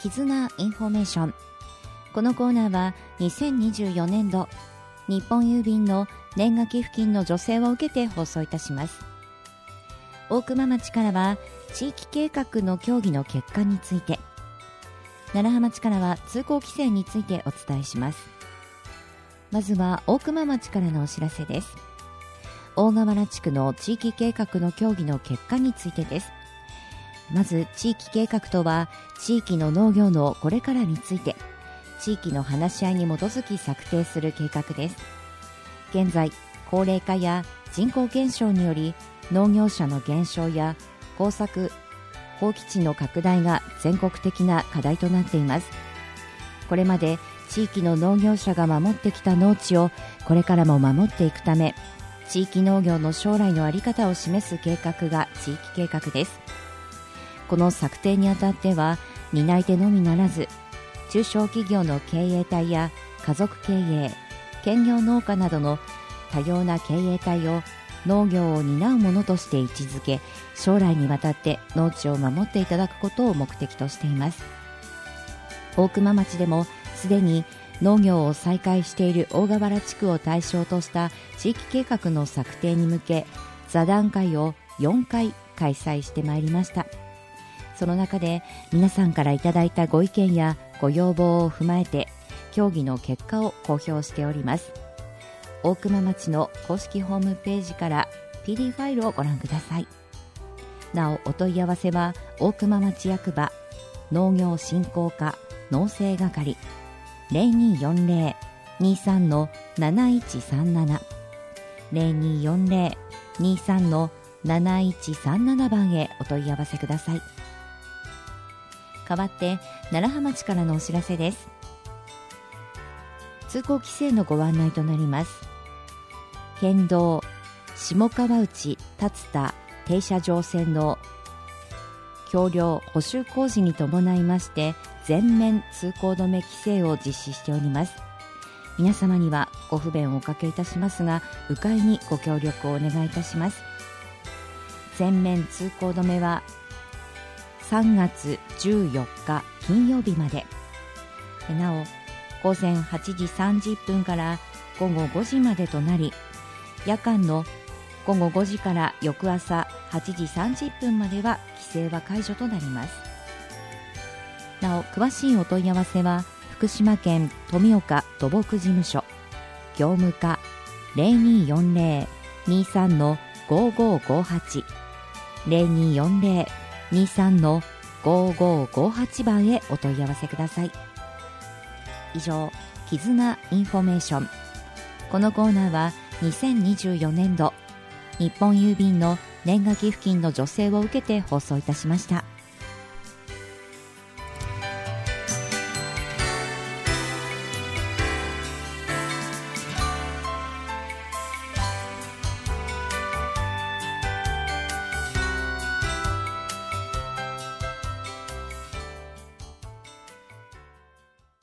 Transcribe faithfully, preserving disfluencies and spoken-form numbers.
絆インフォメーション。このコーナーはにせんにじゅうよねんど日本郵便の年賀寄付金の助成を受けて放送いたします。大熊町からは地域計画の協議の結果について、楢葉町からは通行規制についてお伝えします。まずは大熊町からのお知らせです。大河原地区の地域計画の協議の結果についてです。まず地域計画とは、地域の農業のこれからについて地域の話し合いに基づき策定する計画です。現在、高齢化や人口減少により農業者の減少や耕作放棄地の拡大が全国的な課題となっています。これまで地域の農業者が守ってきた農地をこれからも守っていくため、地域農業の将来の在り方を示す計画が地域計画です。この策定にあたっては、担い手のみならず中小企業の経営体や家族経営、兼業農家などの多様な経営体を農業を担うものとして位置づけ、将来にわたって農地を守っていただくことを目的としています。大熊町でもすでに農業を再開している大河原地区を対象とした地域計画の策定に向け、座談会をよんかい開催してまいりました。その中で皆さんからいただいたご意見やご要望を踏まえて協議の結果を公表しております。大熊町の公式ホームページから ピーディー ファイルをご覧ください。なお、お問い合わせは大熊町役場農業振興課農政係 ゼロにーよんゼロ にーさん なないちさんなな ゼロにーよんゼロ にーさん なないちさんなな 番へお問い合わせください。代わって楢葉町からのお知らせです。通行規制のご案内となります。県道下川内竜田停車場線の橋梁補修工事に伴いまして、全面通行止め規制を実施しております。皆様にはご不便をおかけいたしますが、迂回にご協力をお願いいたします。全面通行止めはさんがつじゅうよっか金曜日まで。なお、午前はちじさんじゅっぷんからごごごじまでとなり、夜間のごごごじから翌朝はちじさんじゅっぷんまでは規制は解除となります。なお、詳しいお問い合わせは福島県富岡土木事務所業務課 ゼロにーよんゼロ にーさん ごごごはち ゼロにーよんゼロ にーさん ごごごはち 番へお問い合わせください。以上、絆インフォメーション。このコーナーはにせんにじゅうよねんど日本郵便の年賀寄付金の助成を受けて放送いたしました。